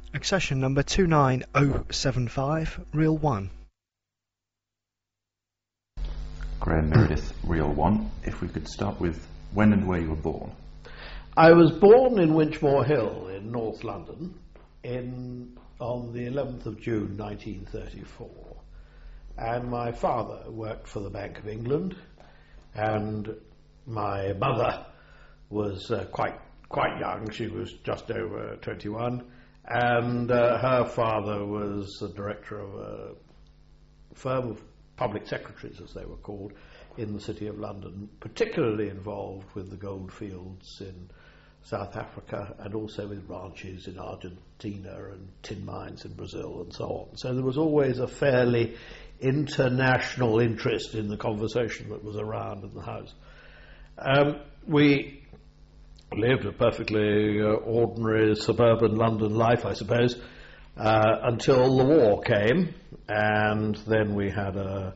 Accession number 29075, Reel 1. Graham Meredith, Reel 1. If we could start with when and where you were born. I was born in Winchmore Hill in North London on the 11th of June 1934. And my father worked for the Bank of England, and my mother was quite young. She was just over 21, and her father was the director of a firm of public secretaries, as they were called, in the City of London, particularly involved with the gold fields in South Africa and also with ranches in Argentina and tin mines in Brazil and so on. So there was always a fairly international interest in the conversation that was around in the house. We lived a perfectly ordinary suburban London life, I suppose, until the war came, and then we had a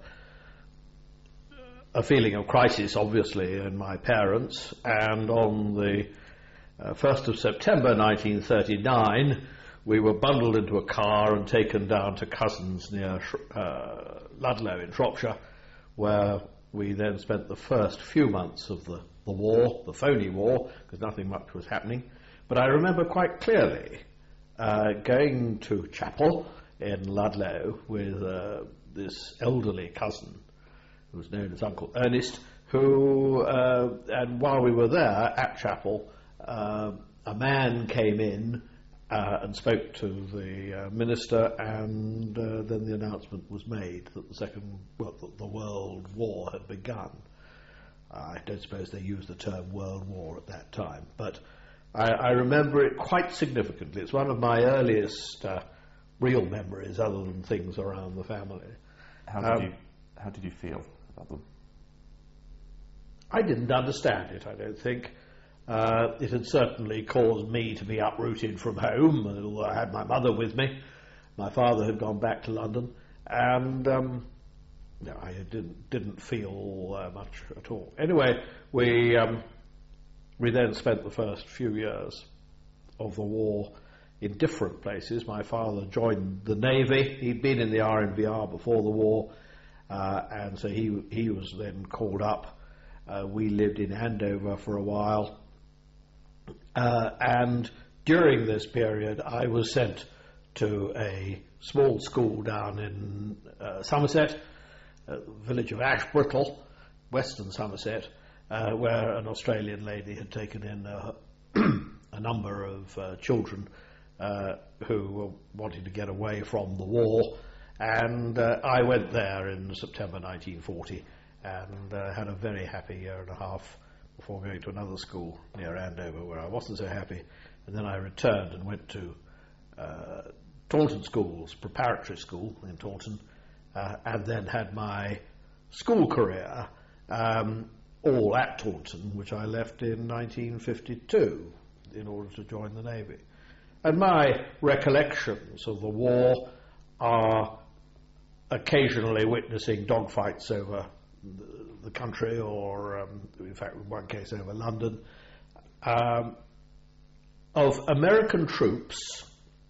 feeling of crisis, obviously, in my parents, and on the 1st of September 1939, we were bundled into a car and taken down to cousins near Ludlow in Shropshire, where we then spent the first few months of the war, the phony war, because nothing much was happening. But I remember quite clearly going to chapel in Ludlow with this elderly cousin, who was known as Uncle Ernest, and while we were there at chapel, a man came in and spoke to the minister, and then the announcement was made that the World War had begun. I don't suppose they used the term World War at that time, but I remember it quite significantly. It's one of my earliest real memories, other than things around the family. How did you feel about them? I didn't understand it, I don't think. It had certainly caused me to be uprooted from home, although I had my mother with me. My father had gone back to London, and I didn't feel much at all. Anyway, we then spent the first few years of the war in different places. My father joined the Navy. He'd been in the RNVR before the war, and so he was then called up. We lived in Andover for a while. And during this period, I was sent to a small school down in Somerset, village of Ashbrittle, western Somerset, where an Australian lady had taken in a number of children who were wanting to get away from the war. And I went there in September 1940 and had a very happy year and a half before going to another school near Andover where I wasn't so happy, and then I returned and went to Taunton Schools, preparatory school in Taunton, and then had my school career all at Taunton, which I left in 1952 in order to join the Navy. And my recollections of the war are occasionally witnessing dogfights over the country, or in fact in one case over London, of American troops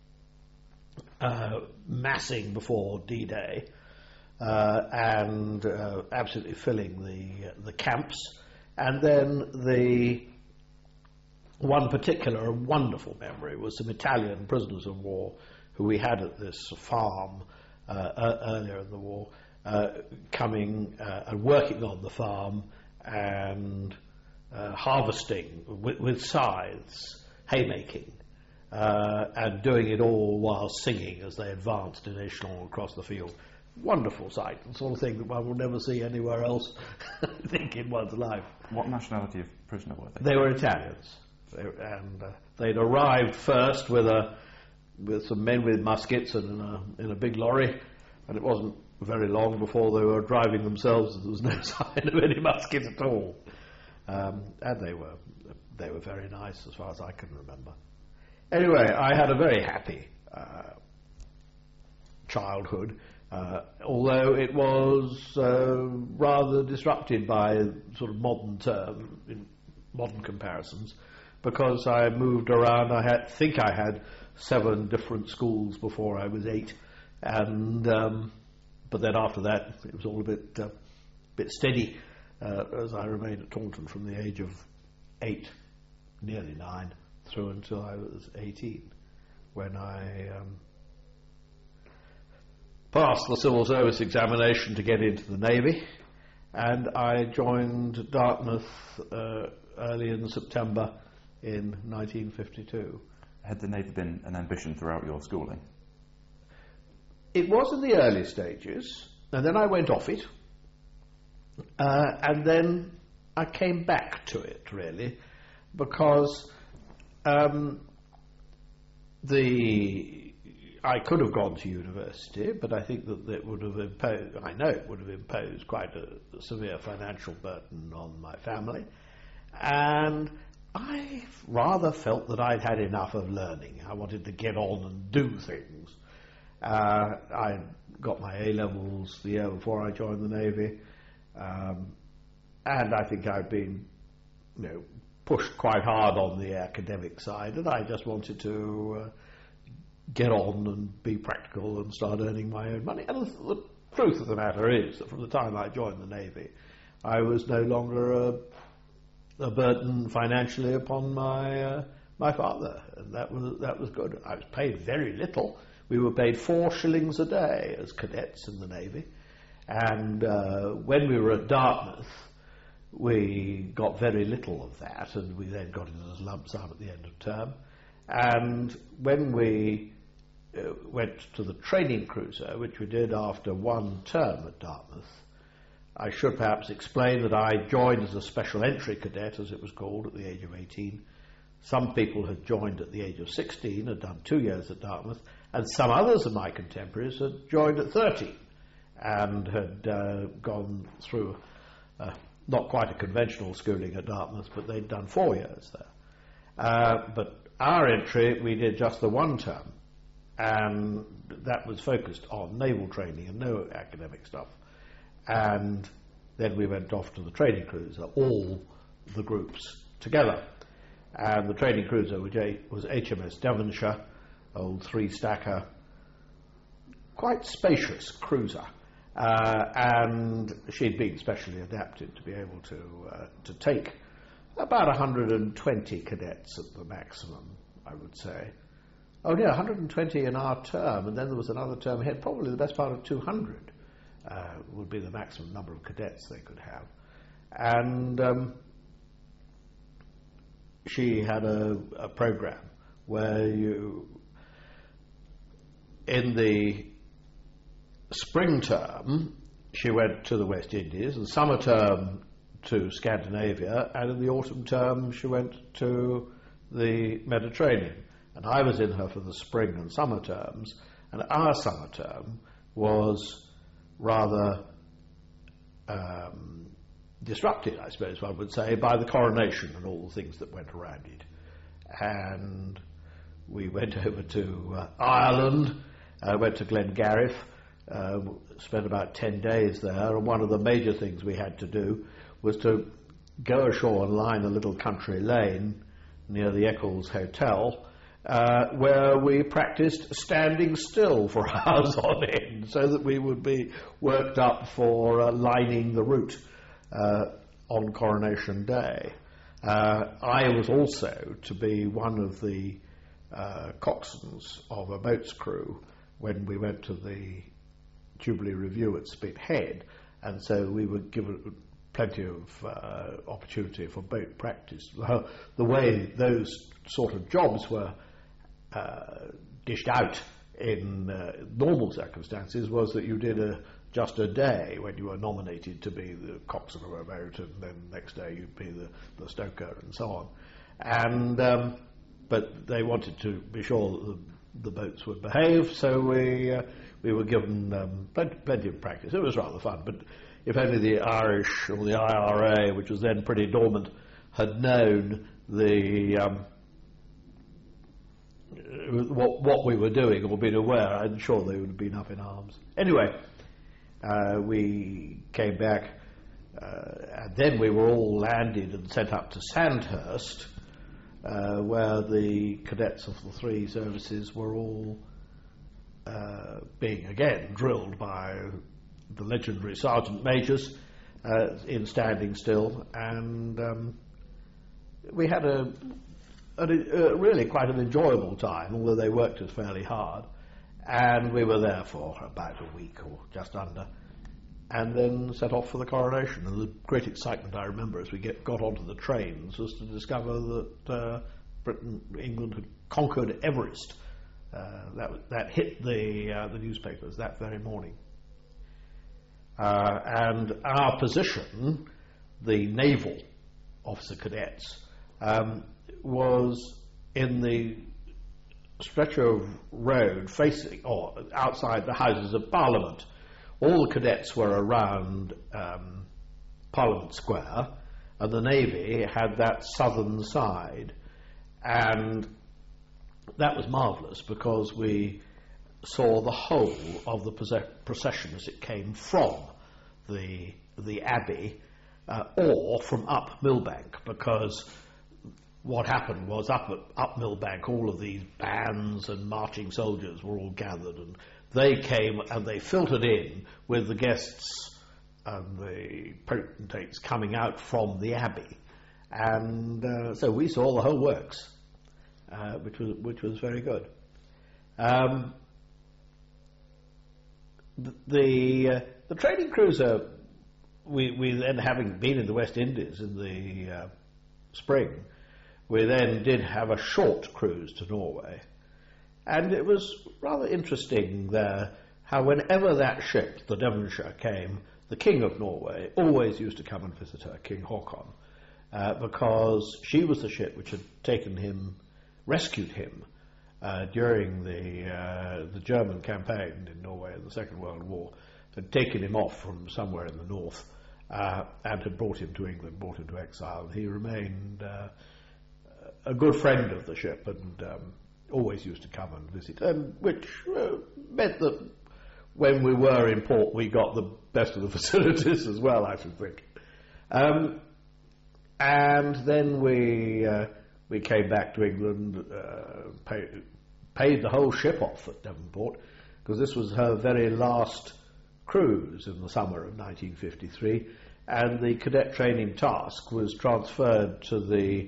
massing before D-Day and absolutely filling the camps, and then the one particular wonderful memory was some Italian prisoners of war who we had at this farm earlier in the war, coming and working on the farm and harvesting with scythes, haymaking, and doing it all while singing as they advanced in echelon across the field. Wonderful sight, the sort of thing that one will never see anywhere else, I think, in one's life. What nationality of prisoner were they? They were Italians, and they'd arrived first with some men with muskets and in a big lorry, and it wasn't very long before they were driving themselves. There was no sign of any muskets at all, and they were very nice as far as I can remember. Anyway, I had a very happy childhood, although it was rather disrupted by sort of modern comparisons, because I moved around. I think I had 7 different schools before I was 8, and but then after that it was all a bit steady, as I remained at Taunton from the age of 8, nearly 9, through until I was 18, when I passed the civil service examination to get into the Navy, and I joined Dartmouth early in September in 1952. Had the Navy been an ambition throughout your schooling? It was in the early stages, and then I went off it, and then I came back to it, really, because I could have gone to university, but I think that it would have imposed, I know it would have imposed quite a severe financial burden on my family, and I rather felt that I'd had enough of learning. I wanted to get on and do things. I got my A-levels the year before I joined the Navy, and I think I'd been, pushed quite hard on the academic side, and I just wanted to get on and be practical and start earning my own money. And the truth of the matter is that from the time I joined the Navy, I was no longer a burden financially upon my father, and that was good. I was paid very little. We were paid 4 shillings a day as cadets in the Navy, and when we were at Dartmouth, we got very little of that, and we then got it as a lump sum at the end of term. And when we went to the training cruiser, which we did after 1 term at Dartmouth, I should perhaps explain that I joined as a special entry cadet, as it was called, at the age of 18. Some people had joined at the age of 16, had done 2 years at Dartmouth, and some others of my contemporaries had joined at 13 and had gone through not quite a conventional schooling at Dartmouth, but they'd done 4 years there. But our entry, we did just the 1 term, and that was focused on naval training and no academic stuff. And then we went off to the training cruiser, all the groups together. And the training cruiser was HMS Devonshire, old 3-stacker, quite spacious cruiser. And she'd been specially adapted to be able to take about 120 cadets at the maximum, I would say. Oh, yeah, 120 in our term, and then there was another term ahead, probably the best part of 200 would be the maximum number of cadets they could have. And she had a program where in the spring term, she went to the West Indies, and summer term to Scandinavia, and in the autumn term she went to the Mediterranean. And I was in her for the spring and summer terms, and our summer term was rather disrupted, I suppose one would say, by the coronation and all the things that went around it. And we went over to Ireland, went to Glengarriff, spent about 10 days there, and one of the major things we had to do was to go ashore and line a little country lane near the Eccles Hotel, where we practiced standing still for hours on end so that we would be worked up for lining the route on Coronation Day. I was also to be one of the coxswains of a boat's crew when we went to the Jubilee Review at Spithead, and so we were given plenty of opportunity for boat practice. The way those sort of jobs were dished out in normal circumstances was that you did just a day when you were nominated to be the coxswain of a boat, and then the next day you'd be the stoker and so on. And but they wanted to be sure that the boats would behave, so we were given plenty of practice. It was rather fun, but if only the Irish or the IRA, which was then pretty dormant, had known what we were doing or been aware, I'm sure they would have been up in arms. Anyway, we came back, and then we were all landed and sent up to Sandhurst, where the cadets of the three services were all being again drilled by the legendary sergeant majors in standing still, and we had a really quite an enjoyable time, although they worked us fairly hard, and we were there for about a week or just under, and then set off for the coronation. And the great excitement I remember as we got onto the trains was to discover that England had conquered Everest. That hit the newspapers that very morning. And our position, the naval officer cadets, was in the stretch of road facing or outside the Houses of Parliament. All the cadets were around Parliament Square, and the Navy had that southern side, and that was marvellous because we saw the whole of the procession as it came from the Abbey or from up Millbank, because what happened was up Millbank all of these bands and marching soldiers were all gathered, and they came and they filtered in with the guests and the potentates coming out from the Abbey, and so we saw the whole works, which was very good. The trading cruiser, we then, having been in the West Indies in the spring, we then did have a short cruise to Norway, and it was rather interesting there how whenever that ship, the Devonshire, came, the King of Norway always used to come and visit her, King Haakon, because she was the ship which had rescued him during the German campaign in Norway in the Second World War, had taken him off from somewhere in the north and had brought him to England, brought him to exile. He remained a good friend of the ship and always used to come and visit, which meant that when we were in port we got the best of the facilities as well, I should think. And then we came back to England, paid the whole ship off at Devonport, because this was her very last cruise in the summer of 1953, and the cadet training task was transferred to the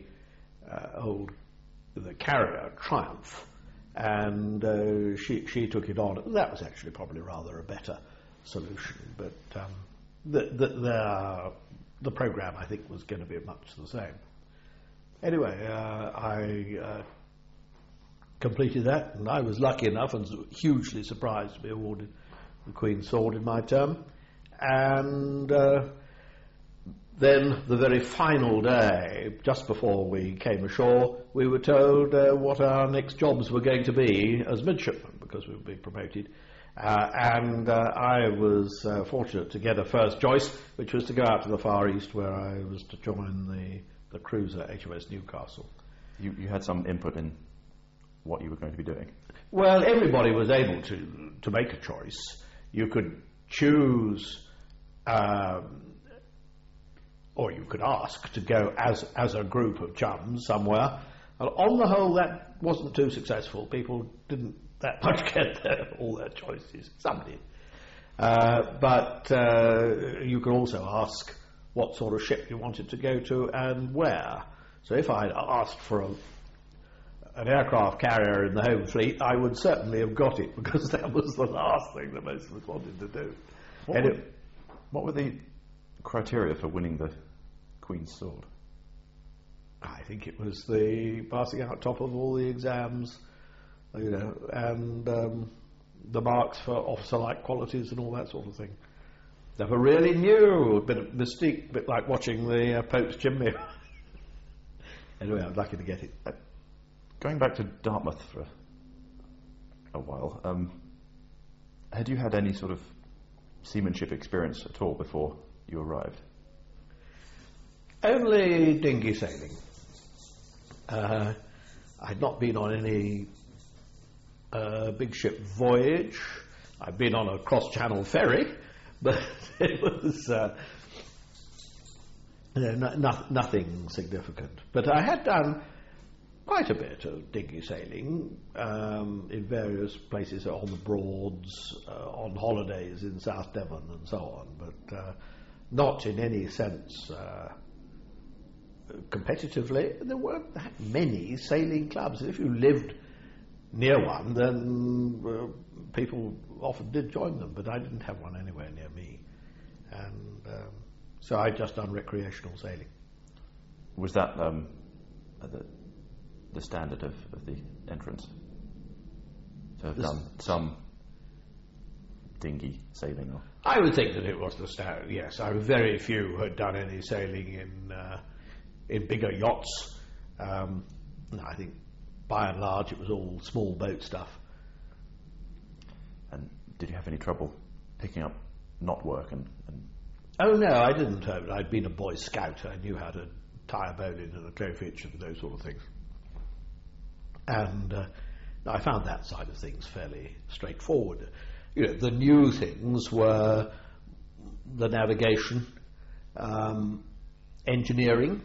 carrier Triumph, and she took it on. That was actually probably rather a better solution, but the program, I think, was going to be much the same. Anyway, I completed that, and I was lucky enough and hugely surprised to be awarded the Queen's Sword in my term. And then the very final day, just before we came ashore, we were told what our next jobs were going to be as midshipmen, because we would be promoted. And I was fortunate to get a first choice, which was to go out to the Far East, where I was to join the cruiser HMS Newcastle. You had some input in what you were going to be doing? Well, everybody was able to make a choice. You could choose, or you could ask to go as a group of chums somewhere. And on the whole, that wasn't too successful. People didn't that much get all their choices. Some did. But you could also ask what sort of ship you wanted to go to and where. So if I'd asked for an aircraft carrier in the Home Fleet, I would certainly have got it, because that was the last thing that most of us wanted to do. What were the criteria for winning the Queen's Sword? I think it was the passing out top of all the exams, and the marks for officer-like qualities and all that sort of thing. Never really knew, a bit of mystique, a bit like watching the Pope's chimney. Anyway, I was lucky to get it. Going back to Dartmouth for a while, had you had any sort of seamanship experience at all before you arrived? Only dinghy sailing. I'd not been on any big ship voyage. I'd been on a cross-channel ferry, but it was nothing significant. But I had done quite a bit of dinghy sailing in various places on the Broads, on holidays in South Devon and so on, but not in any sense competitively. There weren't that many sailing clubs. If you lived near one, then people often did join them, but I didn't have one anywhere near me. And so I just done recreational sailing. Was that the standard of the entrance? To have done some dinghy sailing? Or? I would think that it was the standard, yes. Very few had done any sailing in bigger yachts. I think by and large it was all small boat stuff. And did you have any trouble picking up knot work and Oh no, I didn't. I'd been a Boy Scout. I knew how to tie a bowline and a crayfish and those sort of things. And I found that side of things fairly straightforward. You know, the new things were the navigation, engineering.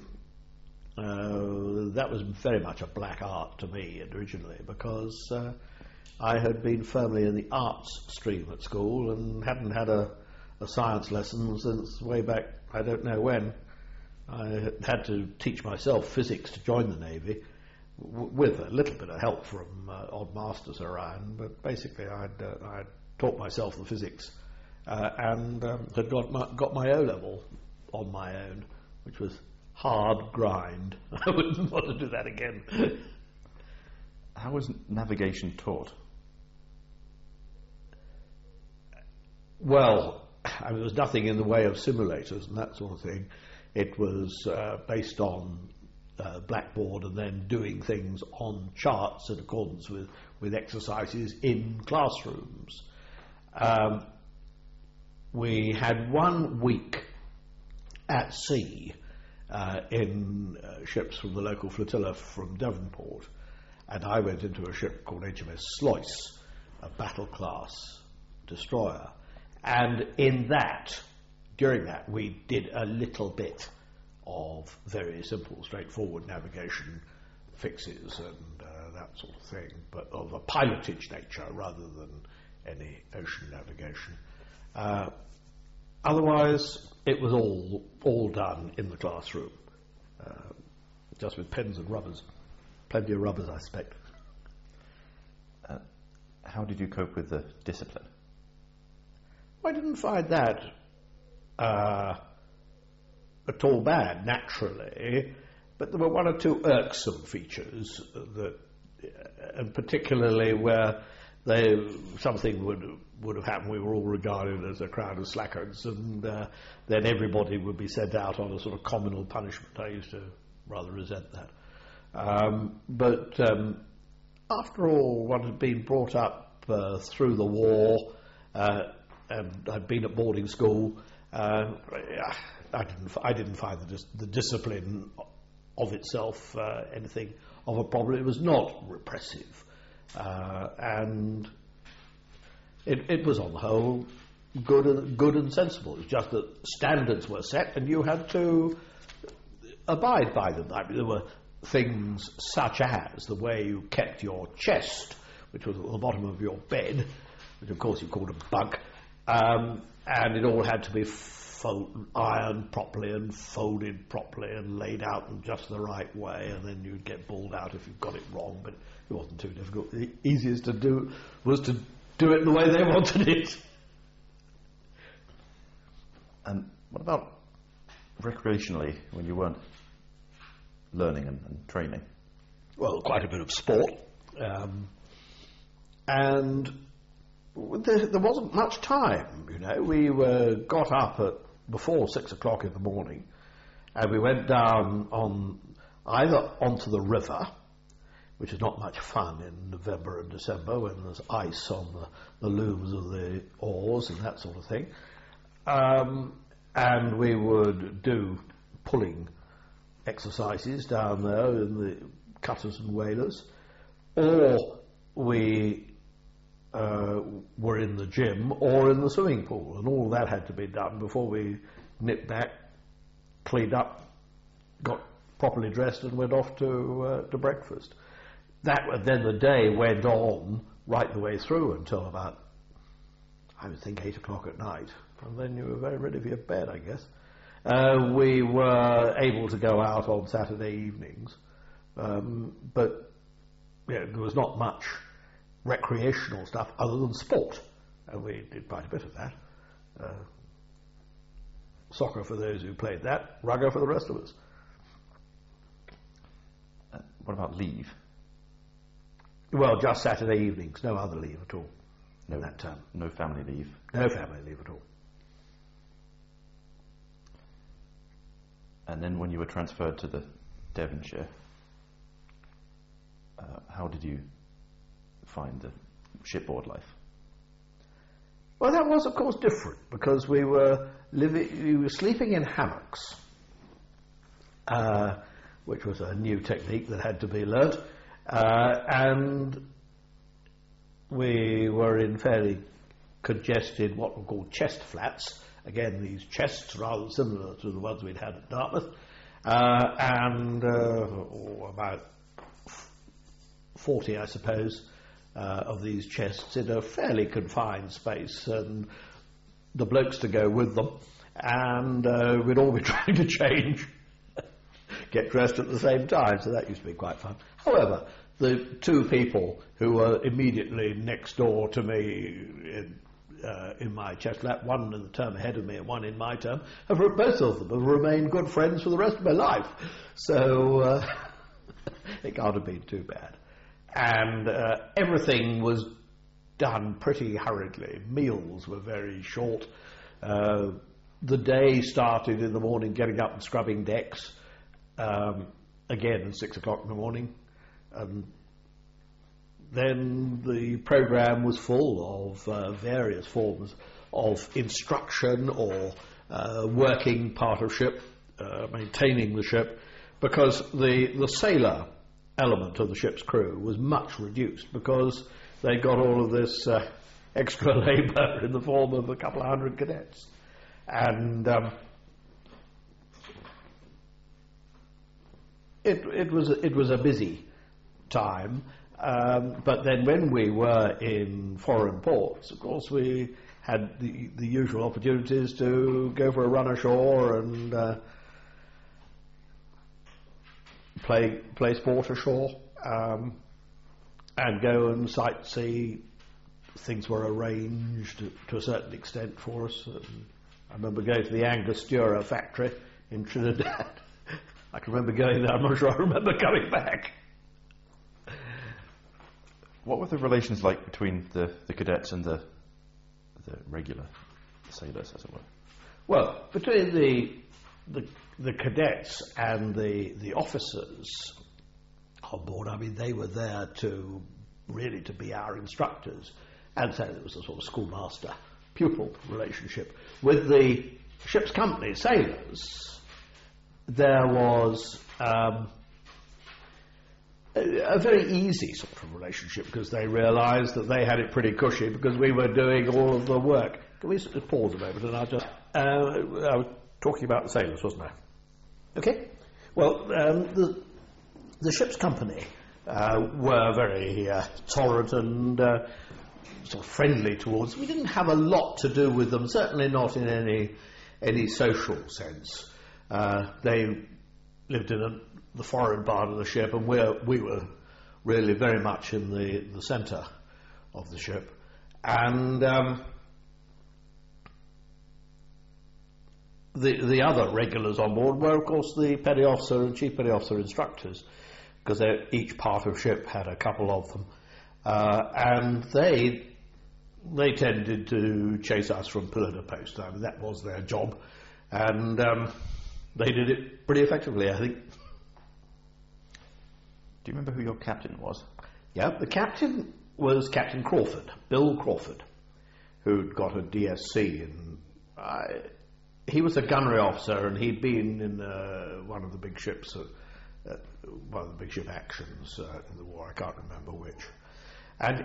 That was very much a black art to me originally, because I had been firmly in the arts stream at school and hadn't had a science lesson since way back, I don't know when. I had to teach myself physics to join the Navy, with a little bit of help from odd masters around, but basically I'd taught myself the physics and had got my O-level on my own, which was hard grind. I wouldn't want to do that again. How was navigation taught? Well, I mean, there was nothing in the way of simulators and that sort of thing. It was based on blackboard and then doing things on charts in accordance with exercises in classrooms. We had 1 week at sea in ships from the local flotilla from Devonport, and I went into a ship called HMS Sluice, a battle class destroyer, and during that we did a little bit of very simple, straightforward navigation fixes and that sort of thing, but of a pilotage nature rather than any ocean navigation. Otherwise, it was all done in the classroom, just with pens and rubbers. Plenty of rubbers, I suspect. How did you cope with the discipline? I didn't find that at all bad, naturally, but there were 1 or 2 irksome features that, and particularly where something would have happened. We were all regarded as a crowd of slackers, and then everybody would be sent out on a sort of communal punishment. I used to rather resent that. But after all, one had been brought up through the war, and I'd been at boarding school. I didn't find the discipline of itself anything of a problem. It was not repressive, and it was on the whole good and sensible. It was just that standards were set and you had to abide by them. I mean, there were things such as the way you kept your chest, which was at the bottom of your bed, which of course you called a bunk, and it all had to be ironed properly and folded properly and laid out in just the right way, and then you'd get bawled out if you got it wrong, but it wasn't too difficult. The easiest to do was to do it the way they wanted it. And what about recreationally, when you weren't learning and training? Well, quite a bit of sport, and there wasn't much time, you know. We got up at before 6 o'clock in the morning, and we went down either onto the river, which is not much fun in November and December when there's ice on the looms of the oars and that sort of thing, and we would do pulling exercises down there in the cutters and whalers, or we were in the gym or in the swimming pool, and all that had to be done before we nipped back, cleaned up, got properly dressed and went off to breakfast. Then the day went on right the way through until about, I would think, 8 o'clock at night. And then you were very ready for your bed, I guess. We were able to go out on Saturday evenings, but there was not much recreational stuff other than sport. And we did quite a bit of that. Soccer for those who played that, rugger for the rest of us. What about leave? Well, just Saturday evenings, no other leave at all in that term. No family leave? No family leave at all. And then when you were transferred to the Devonshire, how did you find the shipboard life? Well, that was, of course, different because we were sleeping in hammocks, which was a new technique that had to be learnt, and we were in fairly congested, what were called chest flats. Again, these chests rather similar to the ones we'd had at Dartmouth, and about 40, I suppose, of these chests in a fairly confined space, and the blokes to go with them, and we'd all be trying to change, get dressed at the same time, so that used to be quite fun. However, the two people who were immediately next door to me in my chest flat, one in the term ahead of me and one in my term, both of them have remained good friends for the rest of my life, so it can't have been too bad. And everything was done pretty hurriedly. Meals were very short. The day started in the morning getting up and scrubbing decks, again at 6 o'clock in the morning. Then the programme was full of various forms of instruction or working part of ship, maintaining the ship, because the sailor element of the ship's crew was much reduced because they got all of this extra labour in the form of a couple of hundred cadets. And it was a busy time, but then when we were in foreign ports, of course, we had the usual opportunities to go for a run ashore and play sport ashore, and go and sightsee. Things were arranged to a certain extent for us. I remember going to the Angostura factory in Trinidad. I can remember going there. I'm not sure I remember coming back. What were the relations like between the cadets and the regular sailors, as it were? Well, between the cadets and the officers on board, I mean, they were there to be our instructors, and so there was a sort of schoolmaster-pupil relationship. With the ship's company sailors, there was a very easy sort of relationship because they realised that they had it pretty cushy because we were doing all of the work. Can we just pause a moment and I'll just... I was talking about the sailors, wasn't I? Okay. Well, the ship's company were very tolerant and sort of friendly towards. We didn't have a lot to do with them, certainly not in any social sense. They lived in the foreign part of the ship, and we were really very much in the centre of the ship. And the other regulars on board were, of course, the petty officer and chief petty officer instructors, because each part of ship had a couple of them, and they tended to chase us from pillar to post. I mean, that was their job, and they did it pretty effectively, I think. Do you remember who your captain was? Yeah, the captain was Captain Crawford, Bill Crawford, who'd got a DSC, and he was a gunnery officer, and he'd been in one of the big ships, one of the big ship actions in the war. I can't remember which. And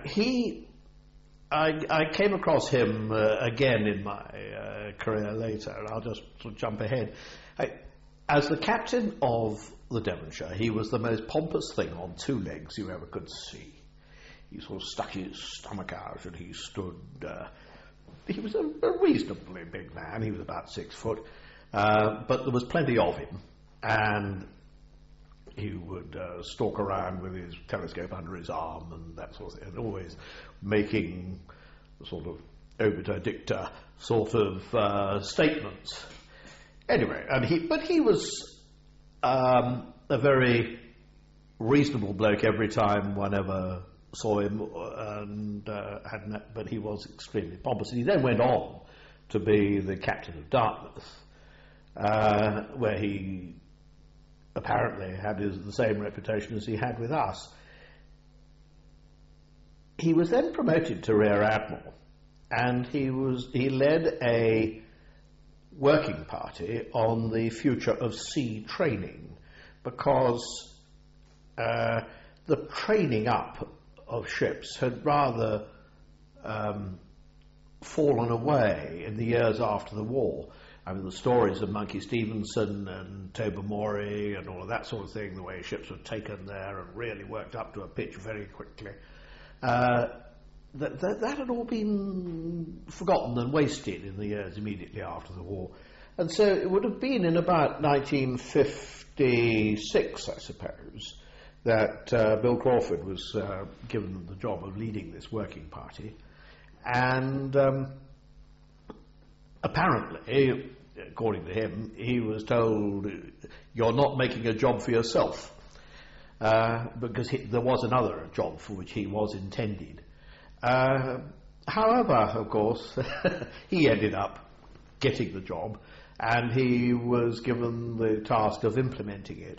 I came across him again in my career later, and I'll just sort of jump ahead. As the captain of the Devonshire. He was the most pompous thing on two legs you ever could see. He sort of stuck his stomach out and he stood... he was a reasonably big man. He was about 6 foot. But there was plenty of him. And he would stalk around with his telescope under his arm and that sort of thing, and always making sort of obiter dicta sort of statements. Anyway, but he was a very reasonable bloke every time one ever saw him, and but he was extremely pompous. And he then went on to be the captain of Dartmouth, where he apparently had the same reputation as he had with us. He was then promoted to Rear Admiral, and he led a working party on the future of sea training, because the training up of ships had rather fallen away in the years after the war. I mean, the stories of Monkey Stevenson and Tobermory and all of that sort of thing, the way ships were taken there and really worked up to a pitch very quickly, that had all been forgotten and wasted in the years immediately after the war. And so it would have been in about 1956, I suppose, that Bill Crawford was given the job of leading this working party. And apparently, according to him, he was told, "You're not making a job for yourself," because there was another job for which he was intended. However, of course, he ended up getting the job, and he was given the task of implementing it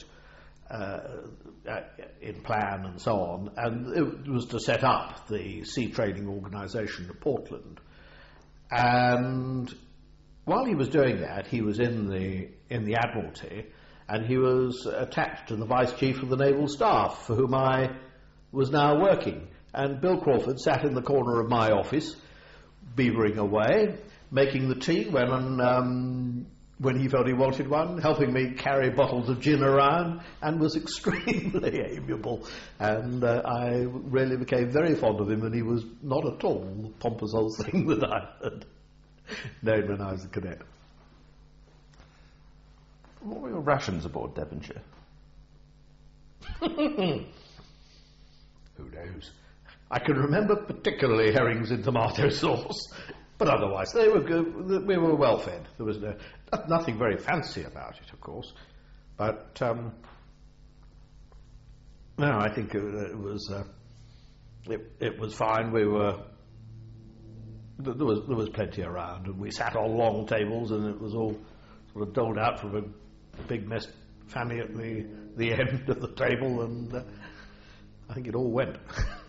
in plan and so on, and it was to set up the sea training organisation at Portland. And while he was doing that, he was in the Admiralty, and he was attached to the Vice Chief of the Naval Staff, for whom I was now working. And Bill Crawford sat in the corner of my office, beavering away, making the tea when he felt he wanted one, helping me carry bottles of gin around, and was extremely amiable. And I really became very fond of him, and he was not at all the pompous old thing that I had known when I was a cadet. What were your rations aboard Devonshire? Who knows? I can remember particularly herrings in tomato sauce, but otherwise they were good. We were well fed. There was nothing very fancy about it, of course, but no, I think it was fine. There was plenty around, and we sat on long tables, and it was all sort of doled out from a big mess fanny at the end of the table, and I think it all went.